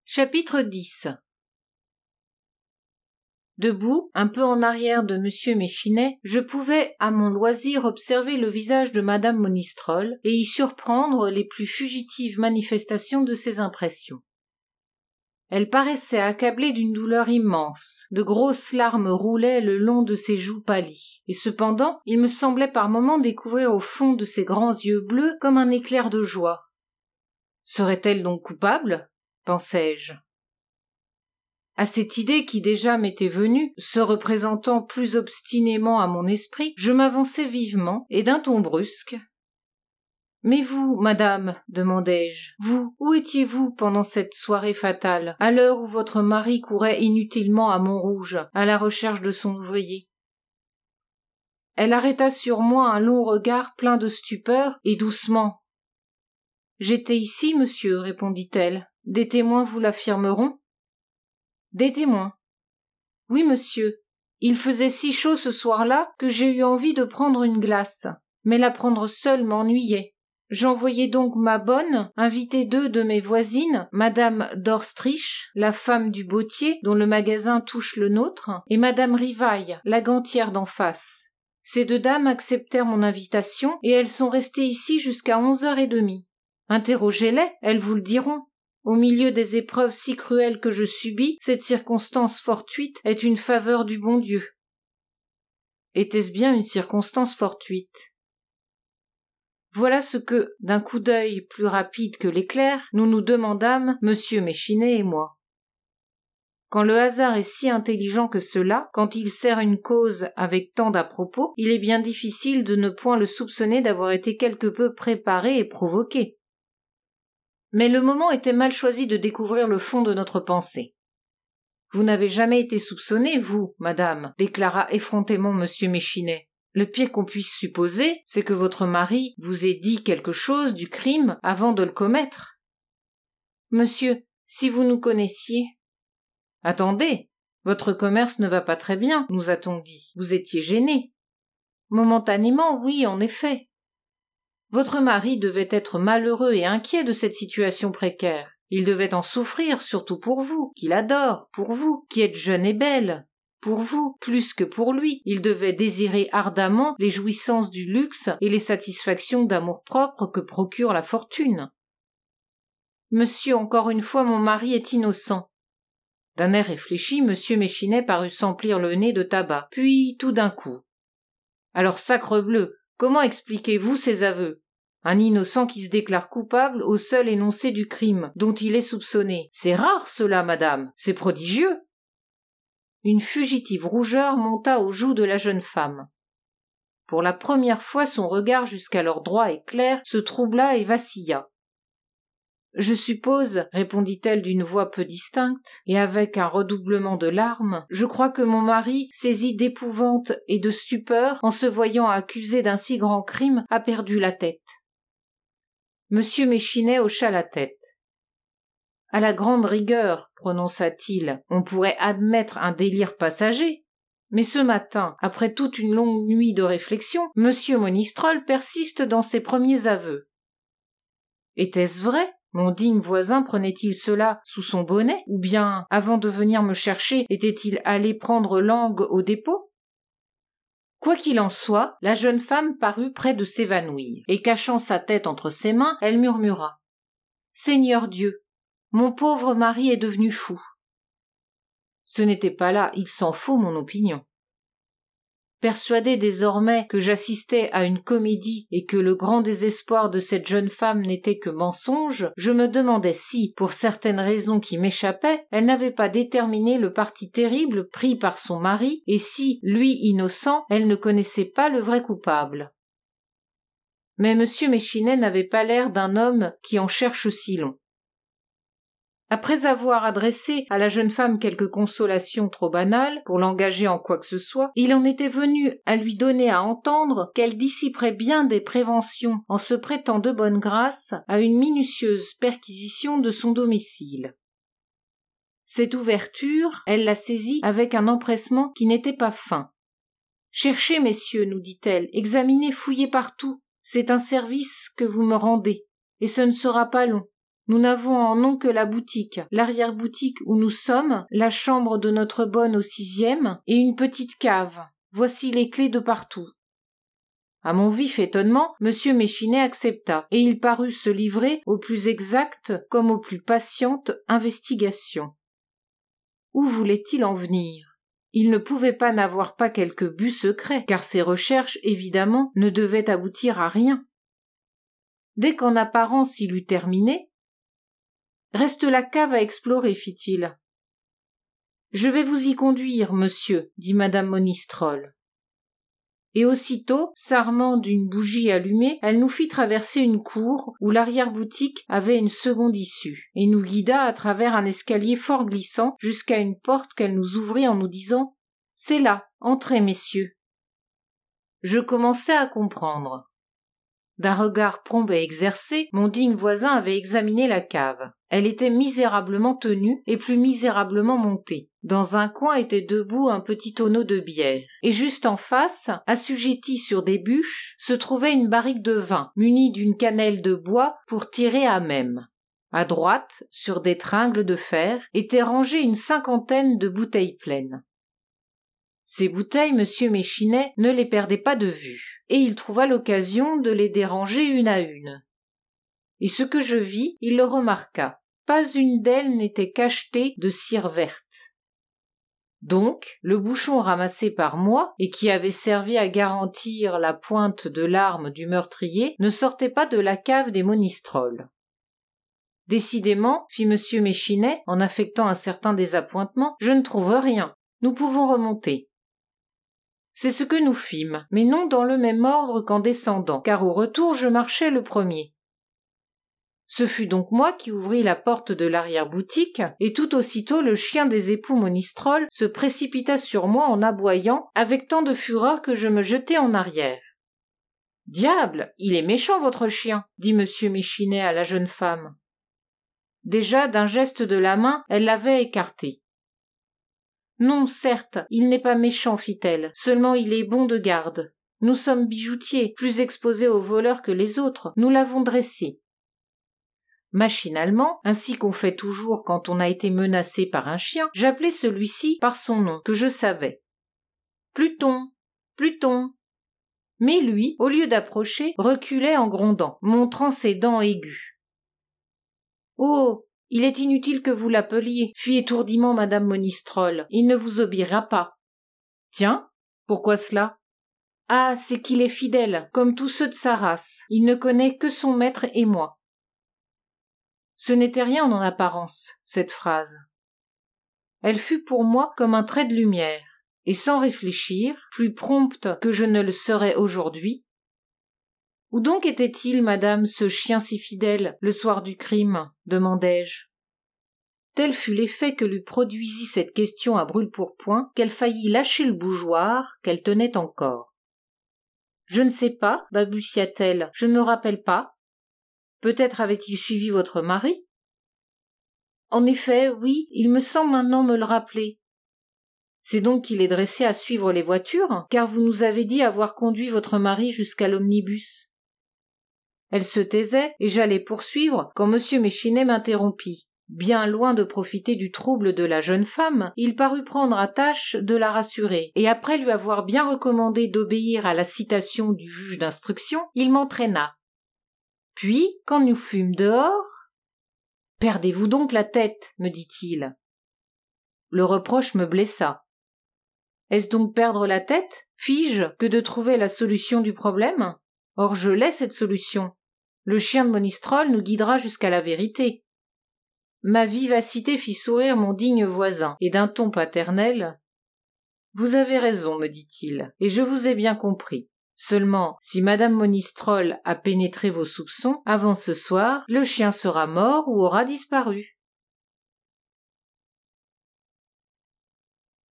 Chapitre 10. Debout, un peu en arrière de M. Méchinet, je pouvais, à mon loisir, observer le visage de Madame Monistrol et y surprendre les plus fugitives manifestations de ses impressions. Elle paraissait accablée d'une douleur immense, de grosses larmes roulaient le long de ses joues pâlies, et cependant, il me semblait par moments découvrir au fond de ses grands yeux bleus comme un éclair de joie. Serait-elle donc coupable ? Pensai-je. À cette idée qui déjà m'était venue, se représentant plus obstinément à mon esprit, je m'avançai vivement, et d'un ton brusque. « Mais vous, madame, demandai-je, vous, où étiez-vous pendant cette soirée fatale, à l'heure où votre mari courait inutilement à Montrouge, à la recherche de son ouvrier ?» Elle arrêta sur moi un long regard plein de stupeur, et doucement. « J'étais ici, monsieur, répondit-elle. Des témoins vous l'affirmeront. » Des témoins. Oui, monsieur. Il faisait si chaud ce soir-là que j'ai eu envie de prendre une glace, mais la prendre seule m'ennuyait. J'envoyai donc ma bonne inviter deux de mes voisines, Madame Dorstrich, la femme du bottier dont le magasin touche le nôtre, et Madame Rivaille, la gantière d'en face. Ces deux dames acceptèrent mon invitation et elles sont restées ici jusqu'à 11h30. Interrogez-les, elles vous le diront. Au milieu des épreuves si cruelles que je subis, cette circonstance fortuite est une faveur du bon Dieu. Était-ce bien une circonstance fortuite ? Voilà ce que, d'un coup d'œil plus rapide que l'éclair, nous nous demandâmes, M. Méchinet et moi. Quand le hasard est si intelligent que cela, quand il sert une cause avec tant d'à-propos, il est bien difficile de ne point le soupçonner d'avoir été quelque peu préparé et provoqué. Mais le moment était mal choisi de découvrir le fond de notre pensée. « Vous n'avez jamais été soupçonnée, vous, madame, » déclara effrontément M. Méchinet. « Le pire qu'on puisse supposer, c'est que votre mari vous ait dit quelque chose du crime avant de le commettre. »« Monsieur, si vous nous connaissiez... » »« Attendez, votre commerce ne va pas très bien, nous a-t-on dit. Vous étiez gêné. »« Momentanément, oui, en effet. » Votre mari devait être malheureux et inquiet de cette situation précaire. Il devait en souffrir, surtout pour vous, qu'il adore, pour vous, qui êtes jeune et belle. Pour vous, plus que pour lui, il devait désirer ardemment les jouissances du luxe et les satisfactions d'amour-propre que procure la fortune. Monsieur, encore une fois, mon mari est innocent. D'un air réfléchi, M. Méchinet parut s'emplir le nez de tabac, puis tout d'un coup. Alors, sacrebleu, comment expliquez-vous ces aveux ? Un innocent qui se déclare coupable au seul énoncé du crime dont il est soupçonné. C'est rare cela, madame, c'est prodigieux. Une fugitive rougeur monta aux joues de la jeune femme. Pour la première fois, son regard jusqu'alors droit et clair se troubla et vacilla. « Je suppose, répondit-elle d'une voix peu distincte, et avec un redoublement de larmes, je crois que mon mari, saisi d'épouvante et de stupeur, en se voyant accusé d'un si grand crime, a perdu la tête. » M. Méchinet hocha la tête. « À la grande rigueur, prononça-t-il, on pourrait admettre un délire passager. Mais ce matin, après toute une longue nuit de réflexion, M. Monistrol persiste dans ses premiers aveux. » Était-ce vrai ? Mon digne voisin prenait-il cela sous son bonnet, ou bien, avant de venir me chercher, était-il allé prendre langue au dépôt ? Quoi qu'il en soit, la jeune femme parut près de s'évanouir, et cachant sa tête entre ses mains, elle murmura. « Seigneur Dieu, mon pauvre mari est devenu fou. » Ce n'était pas là, il s'en faut, mon opinion. Persuadé désormais que j'assistais à une comédie et que le grand désespoir de cette jeune femme n'était que mensonge, je me demandais si, pour certaines raisons qui m'échappaient, elle n'avait pas déterminé le parti terrible pris par son mari, et si, lui innocent, elle ne connaissait pas le vrai coupable. Mais M. Méchinet n'avait pas l'air d'un homme qui en cherche si long. Après avoir adressé à la jeune femme quelques consolations trop banales pour l'engager en quoi que ce soit, il en était venu à lui donner à entendre qu'elle dissiperait bien des préventions en se prêtant de bonne grâce à une minutieuse perquisition de son domicile. Cette ouverture, elle la saisit avec un empressement qui n'était pas feint. « Cherchez, messieurs, nous dit-elle, examinez, fouillez partout. C'est un service que vous me rendez, et ce ne sera pas long. Nous n'avons en nom que la boutique, l'arrière-boutique où nous sommes, la chambre de notre bonne au 6e et une petite cave. Voici les clés de partout. » À mon vif étonnement, M. Méchinet accepta, et il parut se livrer aux plus exactes comme aux plus patientes investigations. Où voulait-il en venir ? Il ne pouvait pas n'avoir pas quelque but secret, car ses recherches, évidemment, ne devaient aboutir à rien. Dès qu'en apparence il eut terminé, « Reste la cave à explorer, fit-il. »« Je vais vous y conduire, monsieur, dit madame Monistrol. » Et aussitôt, s'armant d'une bougie allumée, elle nous fit traverser une cour où l'arrière-boutique avait une seconde issue, et nous guida à travers un escalier fort glissant jusqu'à une porte qu'elle nous ouvrit en nous disant « C'est là, entrez, messieurs. » Je commençais à comprendre. D'un regard prompt et exercé, mon digne voisin avait examiné la cave. Elle était misérablement tenue et plus misérablement montée. Dans un coin était debout un petit tonneau de bière, et juste en face, assujetti sur des bûches, se trouvait une barrique de vin, munie d'une cannelle de bois pour tirer à même. À droite, sur des tringles de fer, étaient rangées une 50aine de bouteilles pleines. Ces bouteilles, M. Méchinet ne les perdait pas de vue, et il trouva l'occasion de les déranger une à une. Et ce que je vis, il le remarqua. Pas une d'elles n'était cachetée de cire verte. Donc, le bouchon ramassé par moi, et qui avait servi à garantir la pointe de l'arme du meurtrier, ne sortait pas de la cave des Monistrol. Décidément, fit M. Méchinet, en affectant un certain désappointement, je ne trouve rien. Nous pouvons remonter. C'est ce que nous fîmes, mais non dans le même ordre qu'en descendant, car au retour je marchais le premier. Ce fut donc moi qui ouvris la porte de l'arrière-boutique, et tout aussitôt le chien des époux Monistrol se précipita sur moi en aboyant, avec tant de fureur que je me jetai en arrière. « Diable, il est méchant votre chien, » dit M. Méchinet à la jeune femme. Déjà, d'un geste de la main, elle l'avait écarté. « Non, certes, il n'est pas méchant, fit-elle, seulement il est bon de garde. Nous sommes bijoutiers, plus exposés aux voleurs que les autres, nous l'avons dressé. » Machinalement, ainsi qu'on fait toujours quand on a été menacé par un chien, j'appelai celui-ci par son nom, que je savais. « Pluton, Pluton !» Mais lui, au lieu d'approcher, reculait en grondant, montrant ses dents aiguës. « Oh ! Il est inutile que vous l'appeliez, fit étourdiment madame Monistrol. Il ne vous obéira pas. » « Tiens, pourquoi cela ? » ?»« Ah, c'est qu'il est fidèle, comme tous ceux de sa race. Il ne connaît que son maître et moi. » Ce n'était rien en apparence, cette phrase. Elle fut pour moi comme un trait de lumière, et sans réfléchir, plus prompte que je ne le serais aujourd'hui. « Où donc était-il, madame, ce chien si fidèle, le soir du crime ?» demandai-je. Tel fut l'effet que lui produisit cette question à brûle-pourpoint qu'elle faillit lâcher le bougeoir qu'elle tenait encore. « Je ne sais pas, balbutia-t-elle, je ne me rappelle pas. Peut-être avait-il suivi votre mari ? » « En effet, oui, il me semble maintenant me le rappeler. » « C'est donc qu'il est dressé à suivre les voitures, car vous nous avez dit avoir conduit votre mari jusqu'à l'omnibus. » Elle se taisait, et j'allais poursuivre quand M. Méchinet m'interrompit. Bien loin de profiter du trouble de la jeune femme, il parut prendre à tâche de la rassurer, et après lui avoir bien recommandé d'obéir à la citation du juge d'instruction, il m'entraîna. Puis, quand nous fûmes dehors, « Perdez-vous donc la tête, me dit-il. » Le reproche me blessa. Est-ce donc perdre la tête, fis-je, que de trouver la solution du problème ? Or je l'ai, cette solution. Le chien de Monistrol nous guidera jusqu'à la vérité. Ma vivacité fit sourire mon digne voisin, et d'un ton paternel, « Vous avez raison, me dit-il, et je vous ai bien compris. Seulement, si madame Monistrol a pénétré vos soupçons, avant ce soir, le chien sera mort ou aura disparu. »